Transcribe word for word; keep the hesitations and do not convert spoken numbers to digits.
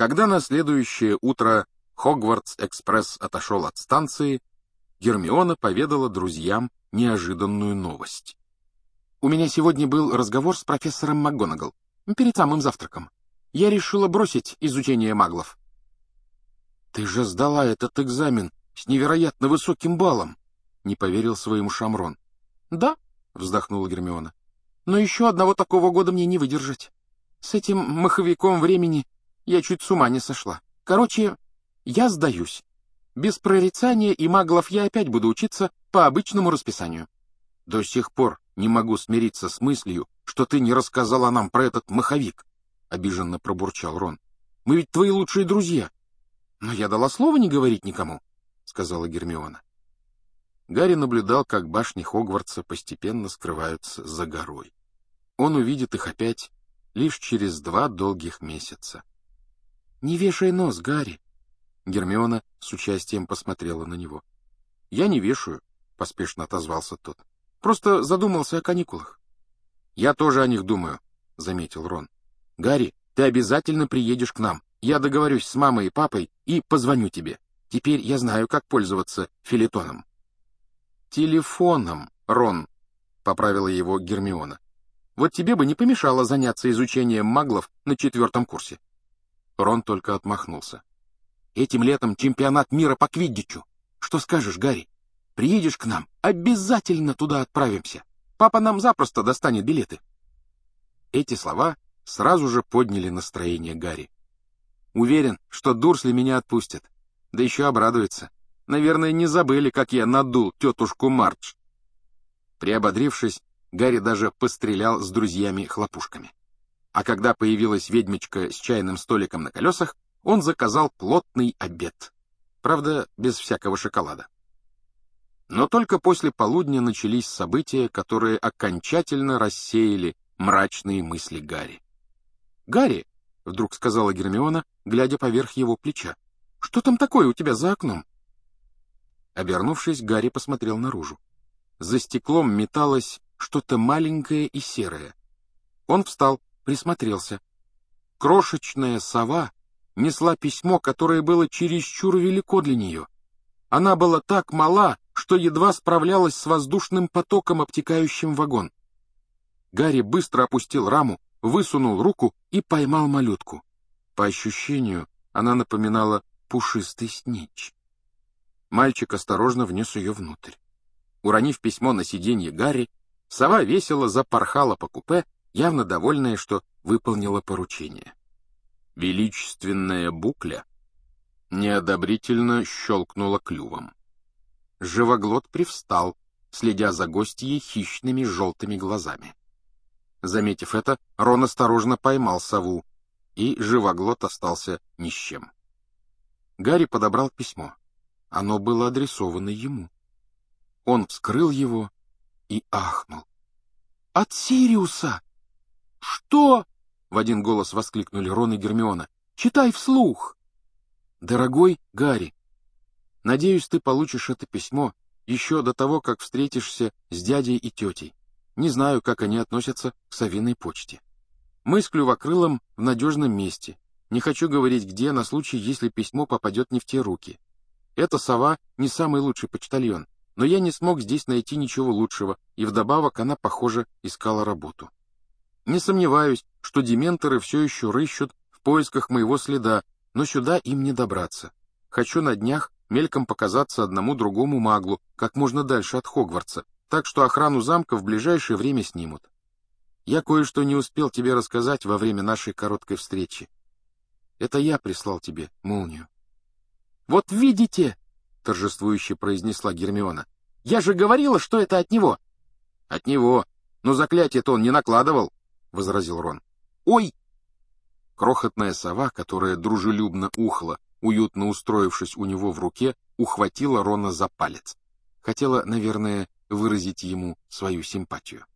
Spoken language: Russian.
Когда на следующее утро Хогвартс-экспресс отошел от станции, Гермиона поведала друзьям неожиданную новость. «У меня сегодня был разговор с профессором МакГонагал, перед самым завтраком. Я решила бросить изучение маглов». «Ты же сдала этот экзамен с невероятно высоким баллом», — не поверил своим ушам Рон. «Да», — вздохнула Гермиона, — «но еще одного такого года мне не выдержать. С этим маховиком времени я чуть с ума не сошла. Короче, я сдаюсь. Без прорицания и маглов я опять буду учиться по обычному расписанию». «До сих пор не могу смириться с мыслью, что ты не рассказала нам про этот маховик», — обиженно пробурчал Рон. «Мы ведь твои лучшие друзья». «Но я дала слово не говорить никому», — сказала Гермиона. Гарри наблюдал, как башни Хогвартса постепенно скрываются за горой. Он увидит их опять лишь через два долгих месяца. «Не вешай нос, Гарри!» Гермиона с участием посмотрела на него. «Я не вешаю», — поспешно отозвался тот. «Просто задумался о каникулах». «Я тоже о них думаю», — заметил Рон. «Гарри, ты обязательно приедешь к нам. Я договорюсь с мамой и папой и позвоню тебе. Теперь я знаю, как пользоваться филетоном». «Телефоном, Рон», — поправила его Гермиона. «Вот тебе бы не помешало заняться изучением маглов на четвертом курсе». Рон только отмахнулся. «Этим летом чемпионат мира по квиддичу. Что скажешь, Гарри? Приедешь к нам, обязательно туда отправимся. Папа нам запросто достанет билеты». Эти слова сразу же подняли настроение Гарри. «Уверен, что Дурсли меня отпустят. Да еще обрадуется. Наверное, не забыли, как я надул тетушку Мардж». Приободрившись, Гарри даже пострелял с друзьями хлопушками. А когда появилась ведьмочка с чайным столиком на колесах, он заказал плотный обед. Правда, без всякого шоколада. Но только после полудня начались события, которые окончательно рассеяли мрачные мысли Гарри. «Гарри», — вдруг сказала Гермиона, глядя поверх его плеча, — «что там такое у тебя за окном?» Обернувшись, Гарри посмотрел наружу. За стеклом металось что-то маленькое и серое. Он встал, присмотрелся. Крошечная сова несла письмо, которое было чересчур велико для нее. Она была так мала, что едва справлялась с воздушным потоком, обтекающим вагон. Гарри быстро опустил раму, высунул руку и поймал малютку. По ощущению, она напоминала пушистый снитч. Мальчик осторожно внес ее внутрь. Уронив письмо на сиденье Гарри, сова весело запорхала по купе, явно довольная, что выполнила поручение. Величественная букля неодобрительно щелкнула клювом. Живоглот привстал, следя за гостьей хищными желтыми глазами. Заметив это, Рон осторожно поймал сову, и Живоглот остался ни с чем. Гарри подобрал письмо. Оно было адресовано ему. Он вскрыл его и ахнул. «От Сириуса!» «Что?» — в один голос воскликнули Рон и Гермиона. «Читай вслух!» «Дорогой Гарри, надеюсь, ты получишь это письмо еще до того, как встретишься с дядей и тетей. Не знаю, как они относятся к совиной почте. Мы с Клювокрылом в надежном месте. Не хочу говорить где, на случай, если письмо попадет не в те руки. Эта сова не самый лучший почтальон, но я не смог здесь найти ничего лучшего, и вдобавок она, похоже, искала работу. Не сомневаюсь, что дементоры все еще рыщут в поисках моего следа, но сюда им не добраться. Хочу на днях мельком показаться одному другому маглу, как можно дальше от Хогвартса, так что охрану замка в ближайшее время снимут. Я кое-что не успел тебе рассказать во время нашей короткой встречи. Это я прислал тебе молнию». «Вот видите!» — торжествующе произнесла Гермиона. «Я же говорила, что это от него!» «От него! Но заклятие-то он не накладывал!» — возразил Рон. «Ой!» Крохотная сова, которая дружелюбно ухла, уютно устроившись у него в руке, ухватила Рона за палец. Хотела, наверное, выразить ему свою симпатию.